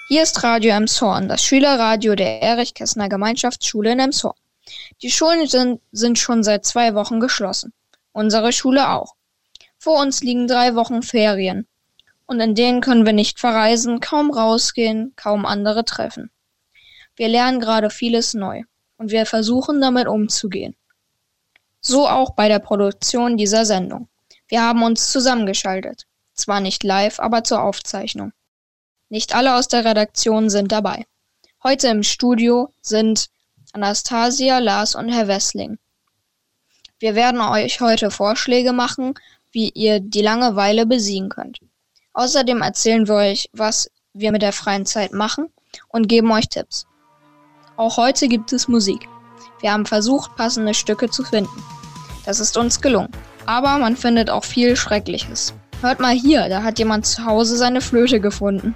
Hier ist Radio Elmshorn, das Schülerradio der Erich-Kästner Gemeinschaftsschule in Elmshorn. Die Schulen sind schon seit 2 Wochen geschlossen. Unsere Schule auch. Vor uns liegen 3 Wochen Ferien. Und in denen können wir nicht verreisen, kaum rausgehen, kaum andere treffen. Wir lernen gerade vieles neu und wir versuchen damit umzugehen. So auch bei der Produktion dieser Sendung. Wir haben uns zusammengeschaltet. Zwar nicht live, aber zur Aufzeichnung. Nicht alle aus der Redaktion sind dabei. Heute im Studio sind Anastasia, Lars und Herr Wessling. Wir werden euch heute Vorschläge machen, wie ihr die Langeweile besiegen könnt. Außerdem erzählen wir euch, was wir mit der freien Zeit machen und geben euch Tipps. Auch heute gibt es Musik. Wir haben versucht, passende Stücke zu finden. Das ist uns gelungen. Aber man findet auch viel Schreckliches. Hört mal hier, da hat jemand zu Hause seine Flöte gefunden.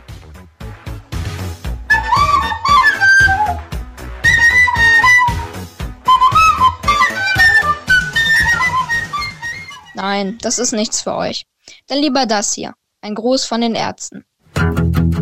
Nein, das ist nichts für euch. Dann lieber das hier. Ein Gruß von den Ärzten.